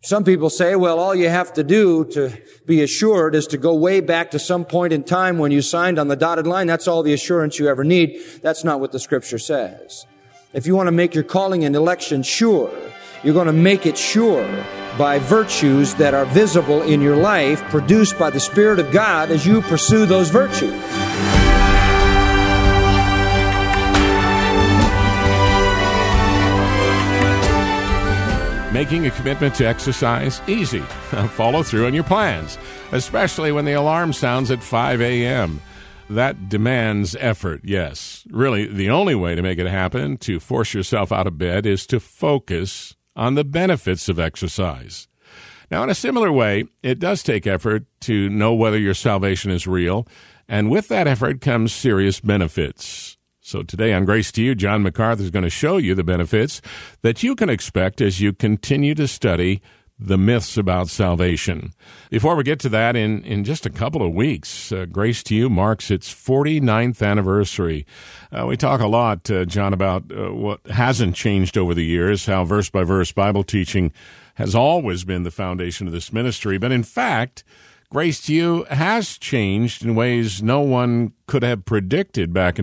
Some people say, well, all you have to do to be assured is to go way back to some point in time when you signed on the dotted line. That's all the assurance you ever need. That's not what the Scripture says. If you want to make your calling and election sure, you're going to make it sure by virtues that are visible in your life, produced by the Spirit of God as you pursue those virtues. Making a commitment to exercise? Easy. Follow through on your plans, especially when the alarm sounds at 5 a.m. That demands effort, yes. Really, the only way to make it happen, to force yourself out of bed, is to focus on the benefits of exercise. Now, in a similar way, it does take effort to know whether your salvation is real, and with that effort comes serious benefits. So today on Grace to You, John MacArthur is going to show you the benefits that you can expect as you continue to study the myths about salvation. Before we get to that, in just a couple of weeks, Grace to You marks its 49th anniversary. We talk a lot, John, about what hasn't changed over the years, how verse-by-verse Bible teaching has always been the foundation of this ministry. But in fact, Grace to You has changed in ways no one could have predicted back in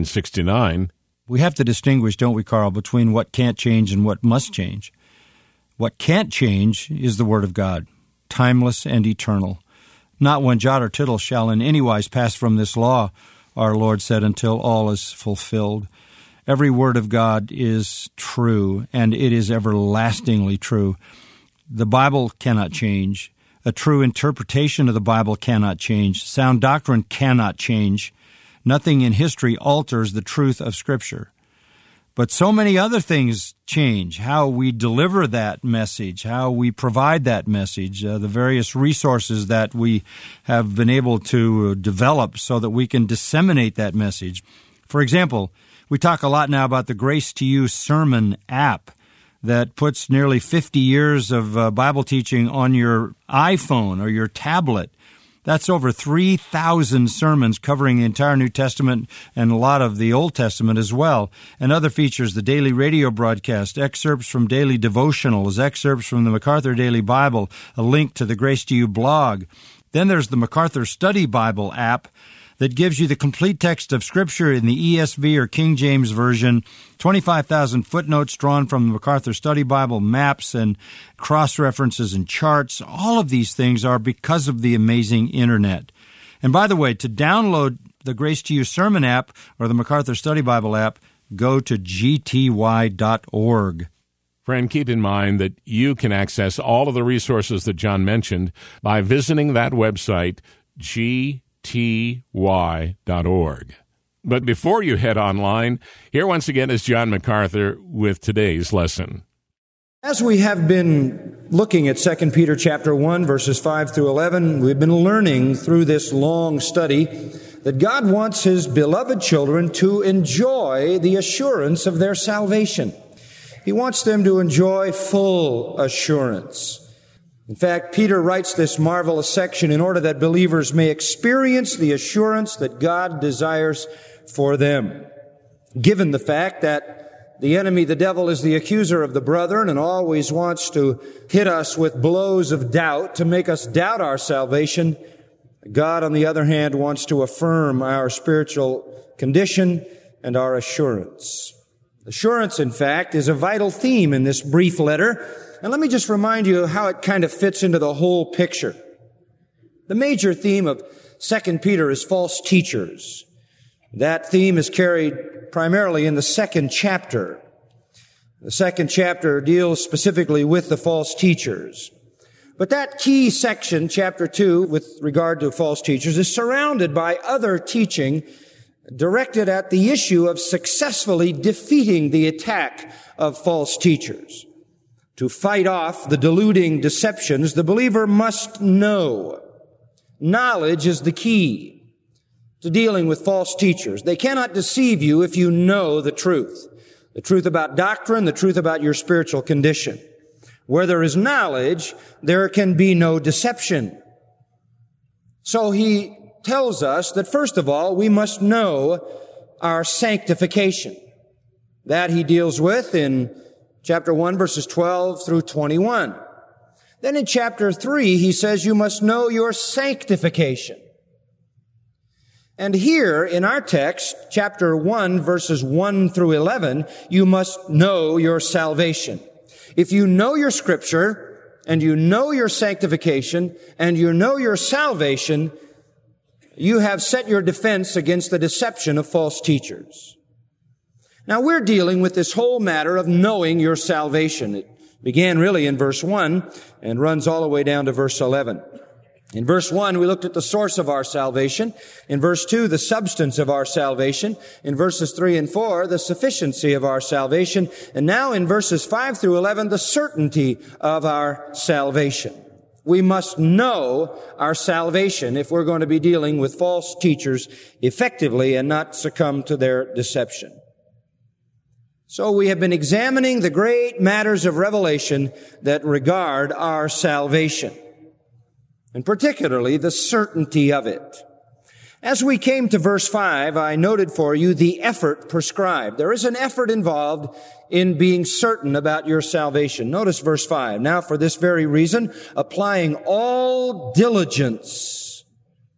1969. We have to distinguish, don't we, Carl, between what can't change and what must change. What can't change is the Word of God, timeless and eternal. Not one jot or tittle shall in any wise pass from this law, our Lord said, until all is fulfilled. Every word of God is true, and it is everlastingly true. The Bible cannot change. A true interpretation of the Bible cannot change. Sound doctrine cannot change. Nothing in history alters the truth of Scripture. But so many other things change. How we deliver that message, how we provide that message, the various resources that we have been able to develop so that we can disseminate that message. For example, we talk a lot now about the Grace to You sermon app that puts nearly 50 years of Bible teaching on your iPhone or your tablet. That's over 3,000 sermons covering the entire New Testament and a lot of the Old Testament as well. And other features, the daily radio broadcast, excerpts from daily devotionals, excerpts from the MacArthur Daily Bible, a link to the Grace to You blog. Then there's the MacArthur Study Bible app that gives you the complete text of Scripture in the ESV or King James Version, 25,000 footnotes drawn from the MacArthur Study Bible, maps and cross-references and charts. All of these things are because of the amazing Internet. And by the way, to download the Grace to You sermon app or the MacArthur Study Bible app, go to gty.org. Friend, keep in mind that you can access all of the resources that John mentioned by visiting that website, gty.org. But before you head online, here once again is John MacArthur with today's lesson. As we have been looking at 2 Peter chapter 1, verses 5 through 11, we've been learning through this long study that God wants His beloved children to enjoy the assurance of their salvation. He wants them to enjoy full assurance. In fact, Peter writes this marvelous section in order that believers may experience the assurance that God desires for them. Given the fact that the enemy, the devil, is the accuser of the brethren and always wants to hit us with blows of doubt to make us doubt our salvation, God, on the other hand, wants to affirm our spiritual condition and our assurance. Assurance, in fact, is a vital theme in this brief letter. And let me just remind you how it kind of fits into the whole picture. The major theme of 2 Peter is false teachers. That theme is carried primarily in the second chapter. The second chapter deals specifically with the false teachers. But that key section, chapter 2, with regard to false teachers, is surrounded by other teaching directed at the issue of successfully defeating the attack of false teachers. To fight off the deluding deceptions, the believer must know. Knowledge is the key to dealing with false teachers. They cannot deceive you if you know the truth about doctrine, the truth about your spiritual condition. Where there is knowledge, there can be no deception. So he tells us that, first of all, we must know our sanctification. That he deals with in chapter 1, verses 12 through 21. Then in chapter 3, he says you must know your sanctification. And here in our text, chapter 1, verses 1 through 11, you must know your salvation. If you know your Scripture, and you know your sanctification, and you know your salvation, you have set your defense against the deception of false teachers. Now we're dealing with this whole matter of knowing your salvation. It began really in verse 1 and runs all the way down to verse 11. In verse 1, we looked at the source of our salvation. In verse 2, the substance of our salvation. In verses 3 and 4, the sufficiency of our salvation. And now in verses 5 through 11, the certainty of our salvation. We must know our salvation if we're going to be dealing with false teachers effectively and not succumb to their deception. So we have been examining the great matters of revelation that regard our salvation, and particularly the certainty of it. As we came to verse 5, I noted for you the effort prescribed. There is an effort involved in being certain about your salvation. Notice verse 5. Now, for this very reason, applying all diligence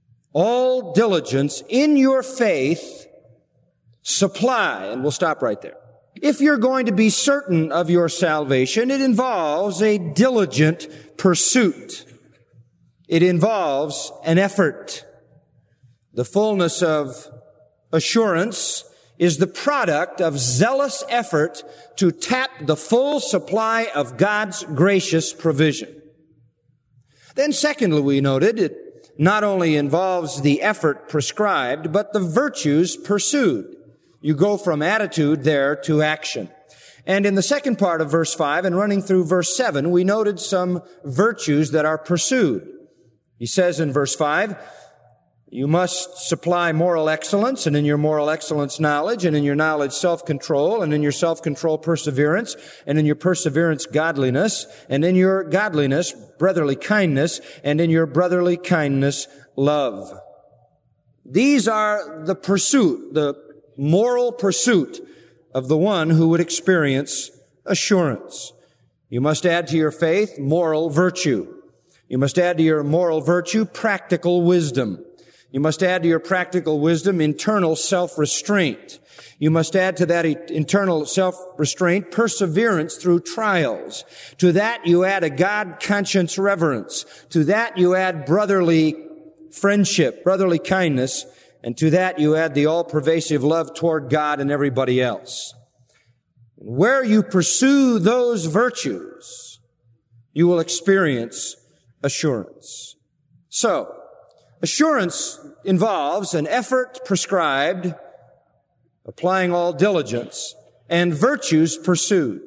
in your faith, supply, and we'll stop right there. If you're going to be certain of your salvation, it involves a diligent pursuit. It involves an effort. The fullness of assurance is the product of zealous effort to tap the full supply of God's gracious provision. Then secondly, we noted it not only involves the effort prescribed, but the virtues pursued. You go from attitude there to action. And in the second part of verse 5 and running through verse 7, we noted some virtues that are pursued. He says in verse 5, you must supply moral excellence, and in your moral excellence knowledge, and in your knowledge self-control, and in your self-control perseverance, and in your perseverance godliness, and in your godliness brotherly kindness, and in your brotherly kindness love. These are the pursuit, the moral pursuit of the one who would experience assurance. You must add to your faith moral virtue. You must add to your moral virtue practical wisdom. You must add to your practical wisdom internal self-restraint. You must add to that internal self-restraint perseverance through trials. To that you add a God-conscience reverence. To that you add brotherly friendship, brotherly kindness. And to that you add the all-pervasive love toward God and everybody else. Where you pursue those virtues, you will experience assurance. So, assurance involves an effort prescribed, applying all diligence, and virtues pursued.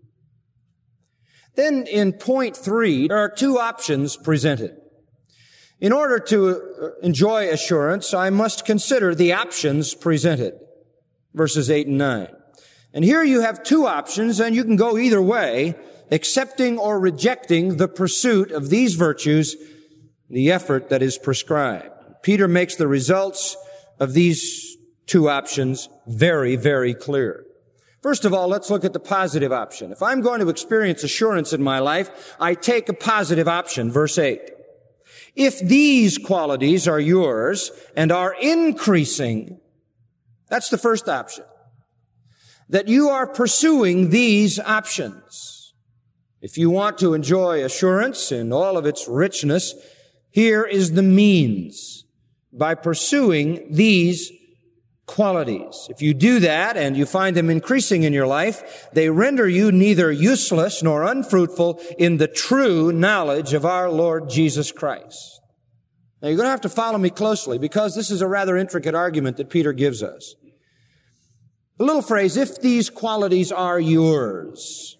Then in point 3, there are two options presented. In order to enjoy assurance, I must consider the options presented, verses 8 and 9. And here you have two options, and you can go either way, accepting or rejecting the pursuit of these virtues, the effort that is prescribed. Peter makes the results of these two options very, very clear. First of all, let's look at the positive option. If I'm going to experience assurance in my life, I take a positive option, verse 8. If these qualities are yours and are increasing, that's the first option. That you are pursuing these options. If you want to enjoy assurance in all of its richness, here is the means. By pursuing these qualities. If you do that and you find them increasing in your life, they render you neither useless nor unfruitful in the true knowledge of our Lord Jesus Christ. Now you're going to have to follow me closely because this is a rather intricate argument that Peter gives us. The little phrase, if these qualities are yours,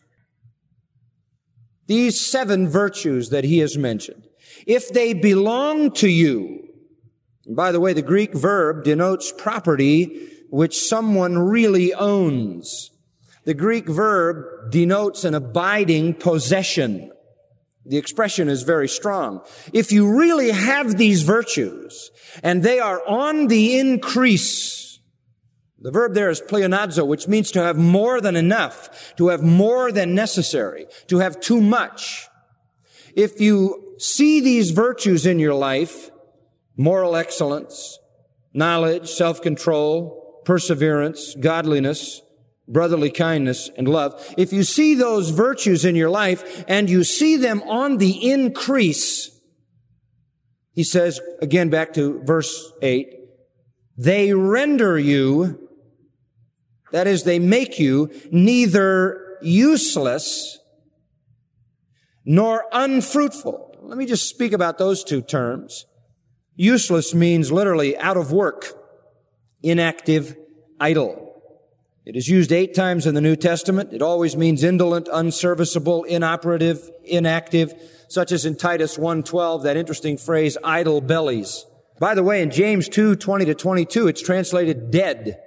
these 7 virtues that he has mentioned, if they belong to you. And by the way, the Greek verb denotes property which someone really owns. The Greek verb denotes an abiding possession. The expression is very strong. If you really have these virtues and they are on the increase, the verb there is pleonazo, which means to have more than enough, to have more than necessary, to have too much. If you see these virtues in your life, moral excellence, knowledge, self-control, perseverance, godliness, brotherly kindness, and love, if you see those virtues in your life and you see them on the increase, he says, again back to verse 8, they render you, that is, they make you neither useless nor unfruitful. Let me just speak about those two terms. Useless means literally out of work, inactive, idle. It is used 8 times in the New Testament. It always means indolent, unserviceable, inoperative, inactive, such as in Titus 1:12, that interesting phrase, idle bellies. By the way, in James 2:20-22, it's translated dead.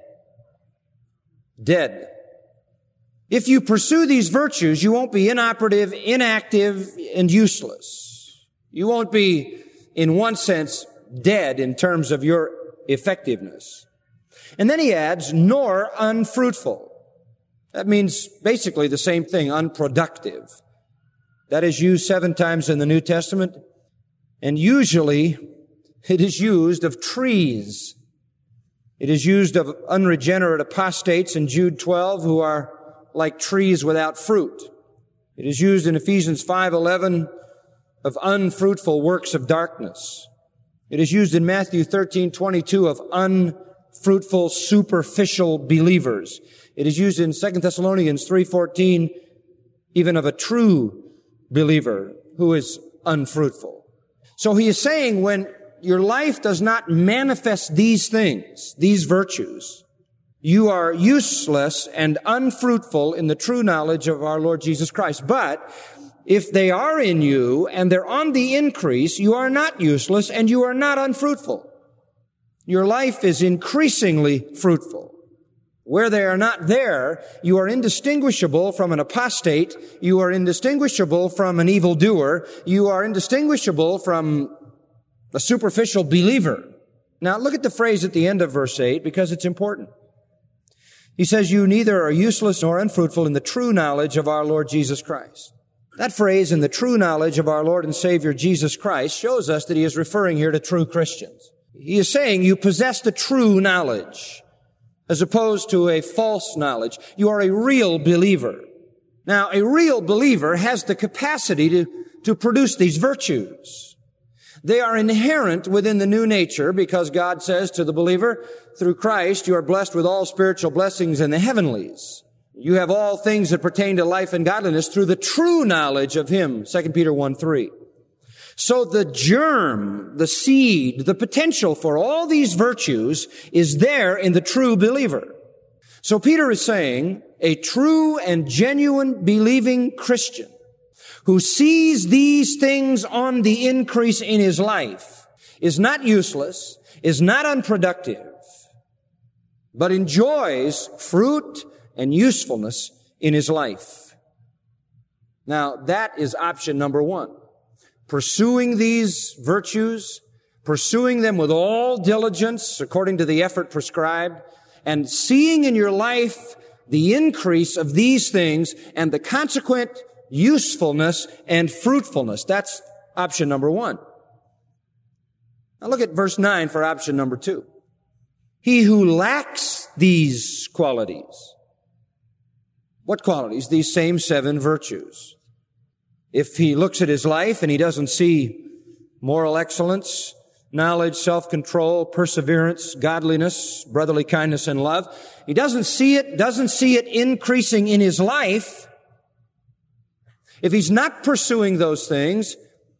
Dead. If you pursue these virtues, you won't be inoperative, inactive, and useless. You won't be, in one sense, dead in terms of your effectiveness. And then he adds, nor unfruitful. That means basically the same thing, unproductive. That is used 7 times in the New Testament, and usually it is used of trees. It is used of unregenerate apostates in Jude 12 who are like trees without fruit. It is used in Ephesians 5:11 of unfruitful works of darkness. It is used in Matthew 13:22 of unfruitful, superficial believers. It is used in 2 Thessalonians 3:14 even of a true believer who is unfruitful. So he is saying when your life does not manifest these things, these virtues, you are useless and unfruitful in the true knowledge of our Lord Jesus Christ. But if they are in you and they're on the increase, you are not useless and you are not unfruitful. Your life is increasingly fruitful. Where they are not there, you are indistinguishable from an apostate. You are indistinguishable from an evildoer. You are indistinguishable from a superficial believer. Now look at the phrase at the end of verse 8 because it's important. He says, you neither are useless nor unfruitful in the true knowledge of our Lord Jesus Christ. That phrase, in the true knowledge of our Lord and Savior Jesus Christ, shows us that he is referring here to true Christians. He is saying you possess the true knowledge as opposed to a false knowledge. You are a real believer. Now, a real believer has the capacity to produce these virtues. They are inherent within the new nature because God says to the believer, through Christ, you are blessed with all spiritual blessings in the heavenlies. You have all things that pertain to life and godliness through the true knowledge of him, 2 Peter 1:3. So the germ, the seed, the potential for all these virtues is there in the true believer. So Peter is saying a true and genuine believing Christian who sees these things on the increase in his life is not useless, is not unproductive, but enjoys fruit and usefulness in his life. Now, that is option number 1. Pursuing these virtues, pursuing them with all diligence according to the effort prescribed, and seeing in your life the increase of these things and the consequent usefulness and fruitfulness. That's option number 1. Now look at verse 9 for option number 2. He who lacks these qualities. What qualities? These same 7 virtues. If he looks at his life and he doesn't see moral excellence, knowledge, self-control, perseverance, godliness, brotherly kindness, and love, he doesn't see it increasing in his life. If he's not pursuing those things,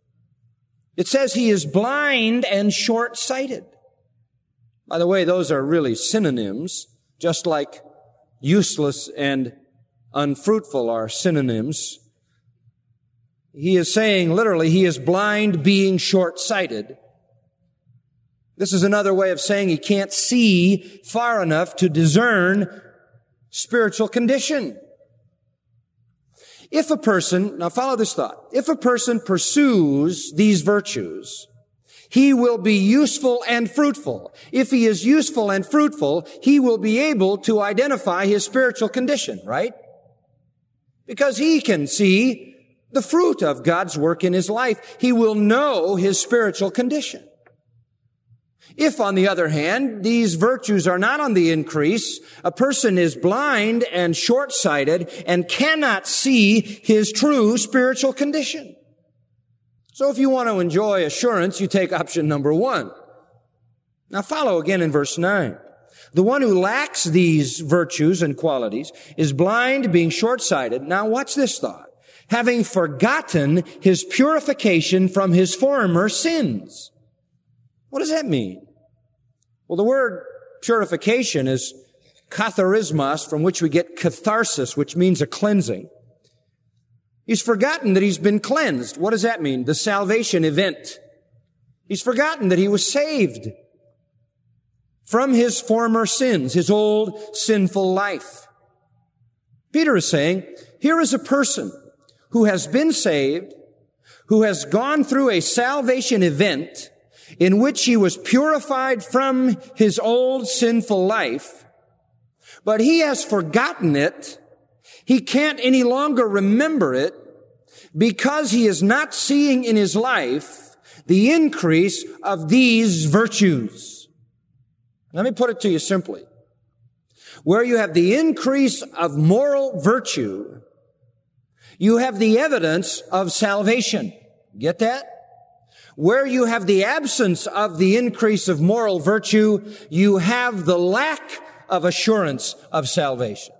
it says he is blind and short-sighted. By the way, those are really synonyms, just like useless and unfruitful are synonyms. He is saying literally he is blind, being short-sighted. This is another way of saying he can't see far enough to discern spiritual condition. If a person, now follow this thought, if a person pursues these virtues, he will be useful and fruitful. If he is useful and fruitful, he will be able to identify his spiritual condition, right? Because he can see the fruit of God's work in his life. He will know his spiritual condition. If, on the other hand, these virtues are not on the increase, a person is blind and short-sighted and cannot see his true spiritual condition. So if you want to enjoy assurance, you take option number 1. Now follow again in verse 9. The one who lacks these virtues and qualities is blind, being short-sighted. Now watch this thought. Having forgotten his purification from his former sins. What does that mean? Well, the word purification is katharismos, from which we get catharsis, which means a cleansing. He's forgotten that he's been cleansed. What does that mean? The salvation event. He's forgotten that he was saved from his former sins, his old sinful life. Peter is saying, here is a person who has been saved, who has gone through a salvation event in which he was purified from his old sinful life, but he has forgotten it. He can't any longer remember it because he is not seeing in his life the increase of these virtues. Let me put it to you simply. Where you have the increase of moral virtue, you have the evidence of salvation. Get that? Where you have the absence of the increase of moral virtue, you have the lack of assurance of salvation.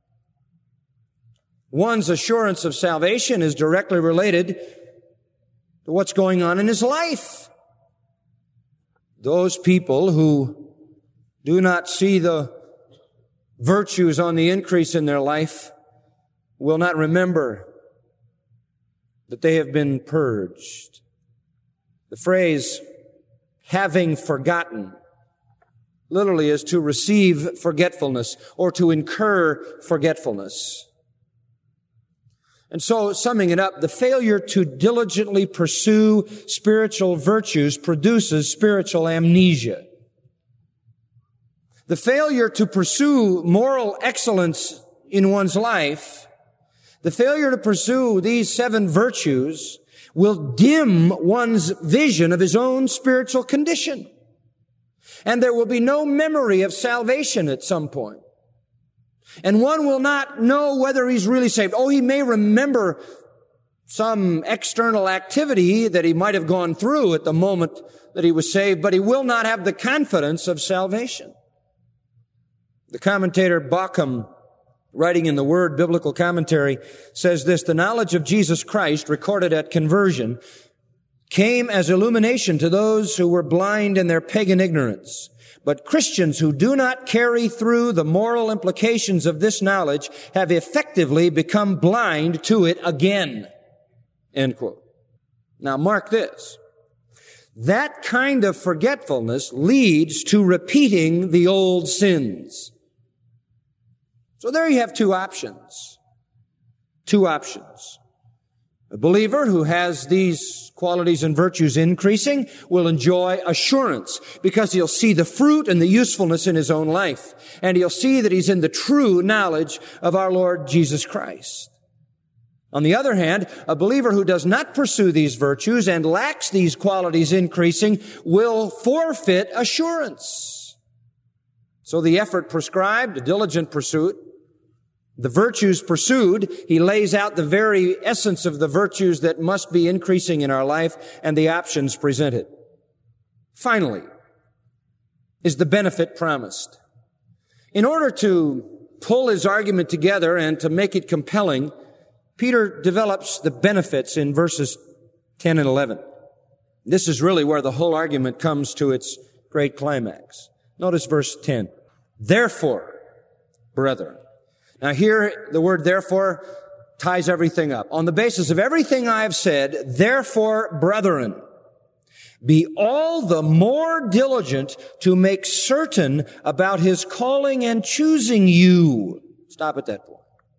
One's assurance of salvation is directly related to what's going on in his life. Those people who do not see the virtues on the increase in their life will not remember that they have been purged. The phrase, having forgotten, literally is to receive forgetfulness or to incur forgetfulness. And so, summing it up, the failure to diligently pursue spiritual virtues produces spiritual amnesia. The failure to pursue moral excellence in one's life, the failure to pursue these 7 virtues will dim one's vision of his own spiritual condition. And there will be no memory of salvation at some point. And one will not know whether he's really saved. Oh, he may remember some external activity that he might have gone through at the moment that he was saved, but he will not have the confidence of salvation. The commentator Bauckham, writing in the Word Biblical Commentary, says this: the knowledge of Jesus Christ recorded at conversion came as illumination to those who were blind in their pagan ignorance. But Christians who do not carry through the moral implications of this knowledge have effectively become blind to it again. End quote. Now mark this. That kind of forgetfulness leads to repeating the old sins. So there you have 2 options. 2 options. A believer who has these qualities and virtues increasing will enjoy assurance because he'll see the fruit and the usefulness in his own life. And he'll see that he's in the true knowledge of our Lord Jesus Christ. On the other hand, a believer who does not pursue these virtues and lacks these qualities increasing will forfeit assurance. So the effort prescribed, a diligent pursuit, the virtues pursued, he lays out the very essence of the virtues that must be increasing in our life and the options presented. Finally, is the benefit promised. In order to pull his argument together and to make it compelling, Peter develops the benefits in verses 10 and 11. This is really where the whole argument comes to its great climax. Notice verse 10. Therefore, brethren. Now here, the word therefore ties everything up. On the basis of everything I have said, therefore, brethren, be all the more diligent to make certain about his calling and choosing you. Stop at that point.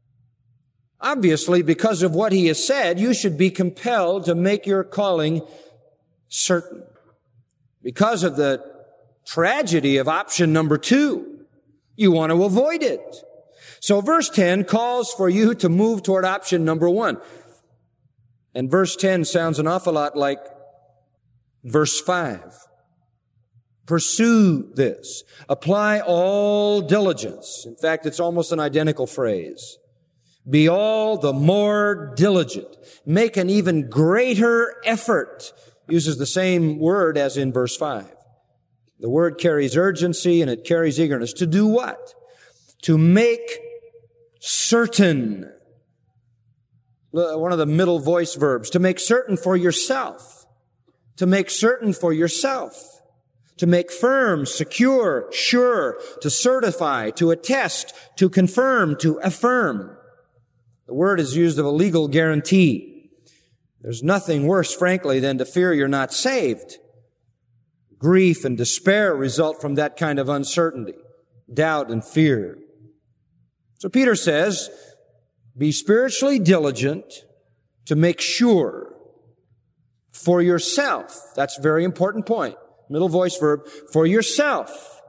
Obviously, because of what he has said, you should be compelled to make your calling certain. Because of the tragedy of option number 2, you want to avoid it. So verse 10 calls for you to move toward option number 1. And verse 10 sounds an awful lot like verse 5. Pursue this. Apply all diligence. In fact, it's almost an identical phrase. Be all the more diligent. Make an even greater effort. Uses the same word as in verse 5. The word carries urgency and it carries eagerness. To do what? To make certain. One of the middle voice verbs. To make certain for yourself. To make certain for yourself. To make firm, secure, sure, to certify, to attest, to confirm, to affirm. The word is used of a legal guarantee. There's nothing worse, frankly, than to fear you're not saved. Grief and despair result from that kind of uncertainty, doubt and fear. So Peter says, be spiritually diligent to make sure for yourself. That's a very important point. Middle voice verb, for yourself,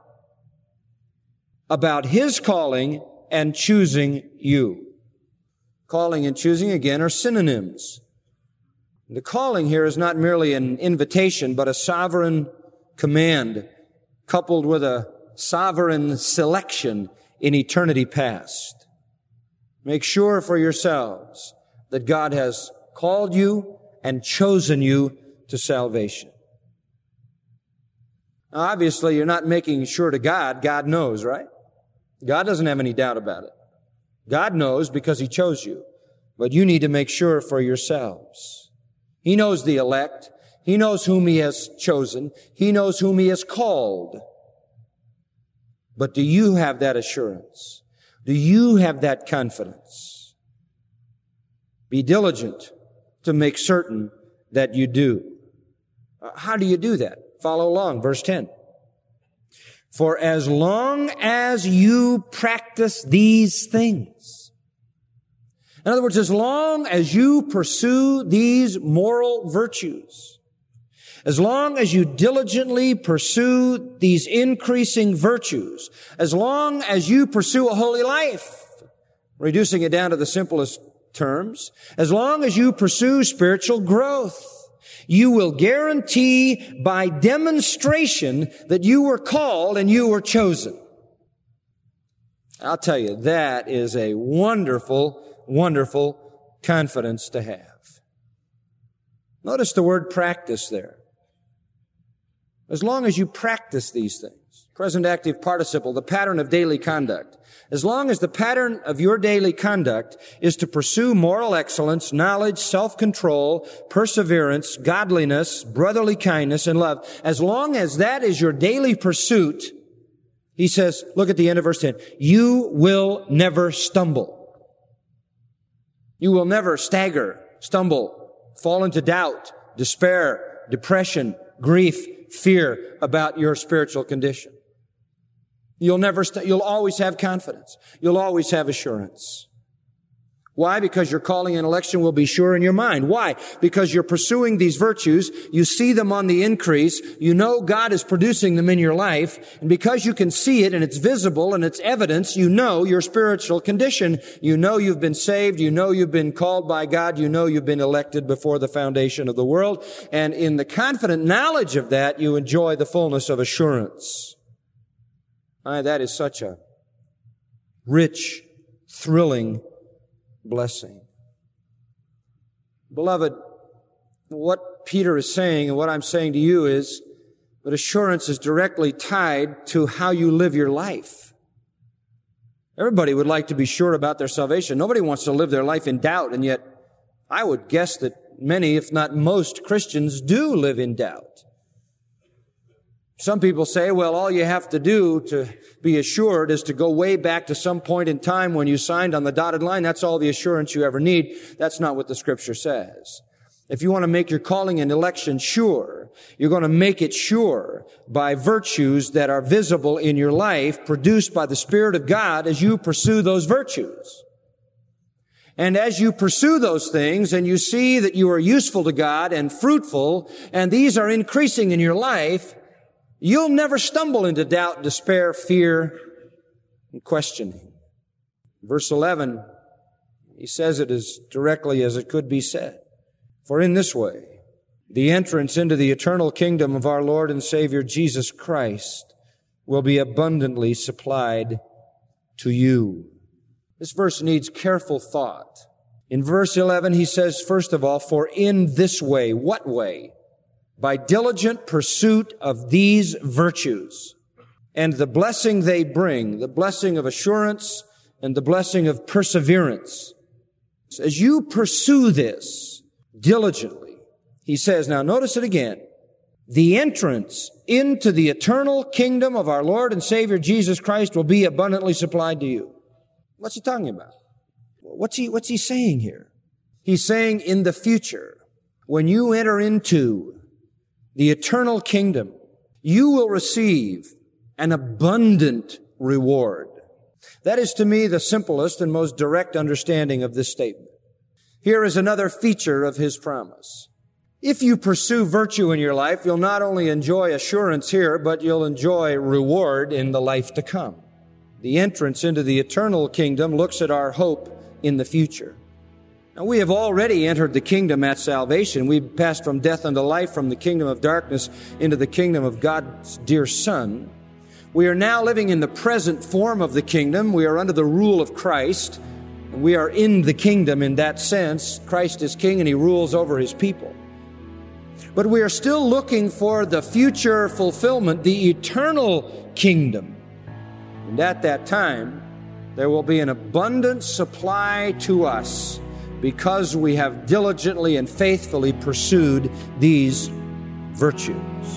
about His calling and choosing you. Calling and choosing, again, are synonyms. The calling here is not merely an invitation, but a sovereign command, coupled with a sovereign selection in eternity past. Make sure for yourselves that God has called you and chosen you to salvation. Now, obviously, you're not making sure to God. God knows, right? God doesn't have any doubt about it. God knows because He chose you. But you need to make sure for yourselves. He knows the elect. He knows whom He has chosen. He knows whom He has called. But do you have that assurance? Do you have that confidence? Be diligent to make certain that you do. How do you do that? Follow along, verse 10. For as long as you practice these things. In other words, as long as you pursue these moral virtues, as long as you diligently pursue these increasing virtues, as long as you pursue a holy life, reducing it down to the simplest terms, as long as you pursue spiritual growth, you will guarantee by demonstration that you were called and you were chosen. I'll tell you, that is a wonderful, wonderful confidence to have. Notice the word practice there. As long as you practice these things. Present active participle, the pattern of daily conduct. As long as the pattern of your daily conduct is to pursue moral excellence, knowledge, self-control, perseverance, godliness, brotherly kindness, and love, as long as that is your daily pursuit, he says, look at the end of verse 10, you will never stumble. You will never stagger, stumble, fall into doubt, despair, depression, grief, fear about your spiritual condition. You'll always have confidence. You'll always have assurance. Why? Because your calling and election will be sure in your mind. Why? Because you're pursuing these virtues. You see them on the increase. You know God is producing them in your life. And because you can see it and it's visible and it's evidence, you know your spiritual condition. You know you've been saved. You know you've been called by God. You know you've been elected before the foundation of the world. And in the confident knowledge of that, you enjoy the fullness of assurance. That is such a rich, thrilling blessing. Beloved, what Peter is saying and what I'm saying to you is that assurance is directly tied to how you live your life. Everybody would like to be sure about their salvation. Nobody wants to live their life in doubt, and yet I would guess that many, if not most, Christians do live in doubt. Some people say, well, all you have to do to be assured is to go way back to some point in time when you signed on the dotted line. That's all the assurance you ever need. That's not what the Scripture says. If you want to make your calling and election sure, you're going to make it sure by virtues that are visible in your life, produced by the Spirit of God as you pursue those virtues. And as you pursue those things and you see that you are useful to God and fruitful, and these are increasing in your life, you'll never stumble into doubt, despair, fear, and questioning. Verse 11, he says it as directly as it could be said. For in this way, the entrance into the eternal kingdom of our Lord and Savior Jesus Christ will be abundantly supplied to you. This verse needs careful thought. In verse 11, he says, first of all, for in this way. What way? By diligent pursuit of these virtues and the blessing they bring, the blessing of assurance and the blessing of perseverance. As you pursue this diligently, he says, now notice it again, the entrance into the eternal kingdom of our Lord and Savior Jesus Christ will be abundantly supplied to you. What's he talking about? What's he saying here? He's saying in the future, when you enter into the eternal kingdom, you will receive an abundant reward. That is to me the simplest and most direct understanding of this statement. Here is another feature of his promise. If you pursue virtue in your life, you'll not only enjoy assurance here, but you'll enjoy reward in the life to come. The entrance into the eternal kingdom looks at our hope in the future. Now, we have already entered the kingdom at salvation. We've passed from death unto life, from the kingdom of darkness into the kingdom of God's dear Son. We are now living in the present form of the kingdom. We are under the rule of Christ. And we are in the kingdom in that sense. Christ is king and he rules over his people. But we are still looking for the future fulfillment, the eternal kingdom. And at that time, there will be an abundant supply to us because we have diligently and faithfully pursued these virtues.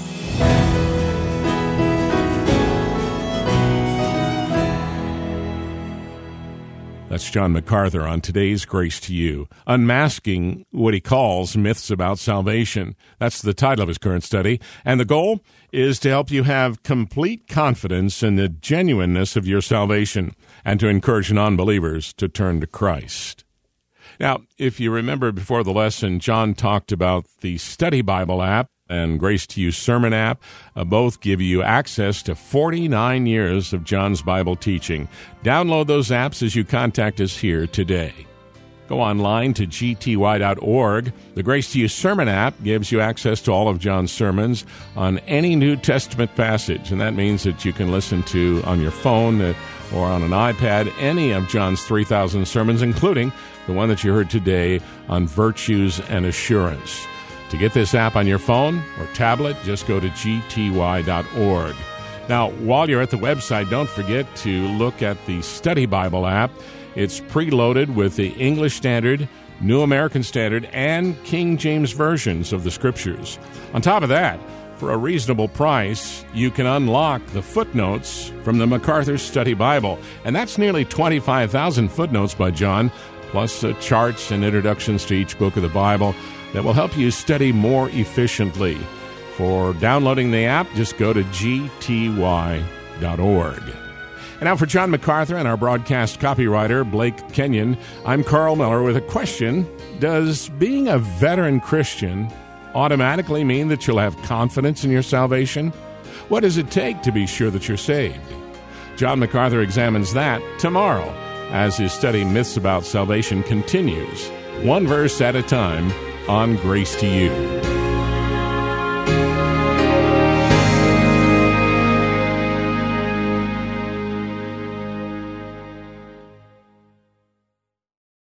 That's John MacArthur on today's Grace to You, unmasking what he calls myths about salvation. That's the title of his current study. And the goal is to help you have complete confidence in the genuineness of your salvation and to encourage non-believers to turn to Christ. Now, if you remember before the lesson, John talked about the Study Bible app and Grace to You Sermon app. Both give you access to 49 years of John's Bible teaching. Download those apps as you contact us here today. Go online to gty.org. The Grace to You Sermon app gives you access to all of John's sermons on any New Testament passage, and that means that you can listen to on your phone or on an iPad any of John's 3,000 sermons, including the one that you heard today on virtues and assurance. To get this app on your phone or tablet, just go to gty.org. Now, while you're at the website, don't forget to look at the Study Bible app. It's preloaded with the English Standard, New American Standard, and King James versions of the Scriptures. On top of that, for a reasonable price, you can unlock the footnotes from the MacArthur Study Bible. And that's nearly 25,000 footnotes by John, plus charts and introductions to each book of the Bible that will help you study more efficiently. For downloading the app, just go to gty.org. And now for John MacArthur and our broadcast copywriter, Blake Kenyon, I'm Carl Miller with a question. Does being a veteran Christian automatically mean that you'll have confidence in your salvation? What does it take to be sure that you're saved? John MacArthur examines that tomorrow as his study Myths About Salvation continues, one verse at a time, on Grace to You.